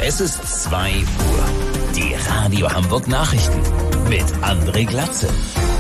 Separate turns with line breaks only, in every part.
Es ist 2 Uhr. Die Radio Hamburg Nachrichten mit André Glatze.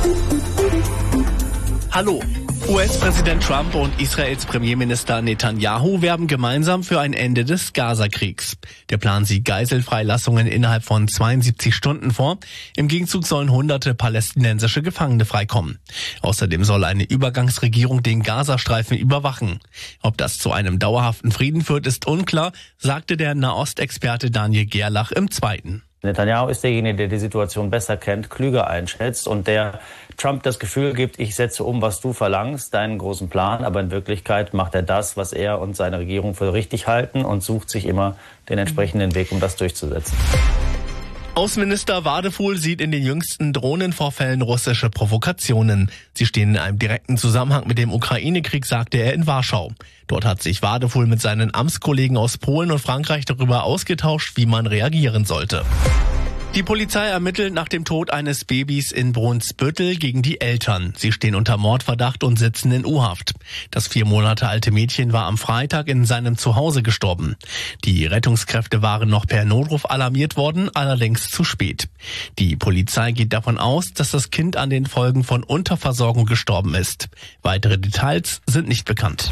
Hallo. US-Präsident Trump und Israels Premierminister Netanyahu werben gemeinsam für ein Ende des Gaza-Kriegs. Der Plan sieht Geiselfreilassungen innerhalb von 72 Stunden vor. Im Gegenzug sollen hunderte palästinensische Gefangene freikommen. Außerdem soll eine Übergangsregierung den Gazastreifen überwachen. Ob das zu einem dauerhaften Frieden führt, ist unklar, sagte der Nahostexperte Daniel Gerlach im Zweiten.
Netanyahu ist derjenige, der die Situation besser kennt, klüger einschätzt und der Trump das Gefühl gibt, ich setze um, was du verlangst, deinen großen Plan, aber in Wirklichkeit macht er das, was er und seine Regierung für richtig halten und sucht sich immer den entsprechenden Weg, um das durchzusetzen.
Außenminister Wadefuhl sieht in den jüngsten Drohnenvorfällen russische Provokationen. Sie stehen in einem direkten Zusammenhang mit dem Ukraine-Krieg, sagte er in Warschau. Dort hat sich Wadefuhl mit seinen Amtskollegen aus Polen und Frankreich darüber ausgetauscht, wie man reagieren sollte. Die Polizei ermittelt nach dem Tod eines Babys in Brunsbüttel gegen die Eltern. Sie stehen unter Mordverdacht und sitzen in U-Haft. Das 4 Monate alte Mädchen war am Freitag in seinem Zuhause gestorben. Die Rettungskräfte waren noch per Notruf alarmiert worden, allerdings zu spät. Die Polizei geht davon aus, dass das Kind an den Folgen von Unterversorgung gestorben ist. Weitere Details sind nicht bekannt.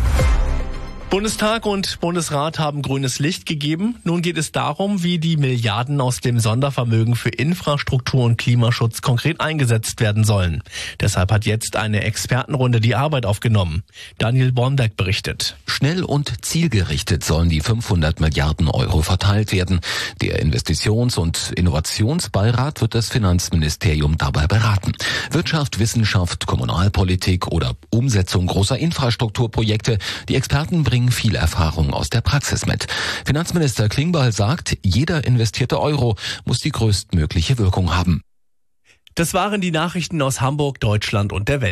Bundestag und Bundesrat haben grünes Licht gegeben. Nun geht es darum, wie die Milliarden aus dem Sondervermögen für Infrastruktur und Klimaschutz konkret eingesetzt werden sollen. Deshalb hat jetzt eine Expertenrunde die Arbeit aufgenommen. Daniel Bornberg berichtet.
Schnell und zielgerichtet sollen die 500 Milliarden Euro verteilt werden. Der Investitions- und Innovationsbeirat wird das Finanzministerium dabei beraten. Wirtschaft, Wissenschaft, Kommunalpolitik oder Umsetzung großer Infrastrukturprojekte. Die Experten bringen viel Erfahrung aus der Praxis mit. Finanzminister Klingbeil sagt, jeder investierte Euro muss die größtmögliche Wirkung haben.
Das waren die Nachrichten aus Hamburg, Deutschland und der Welt.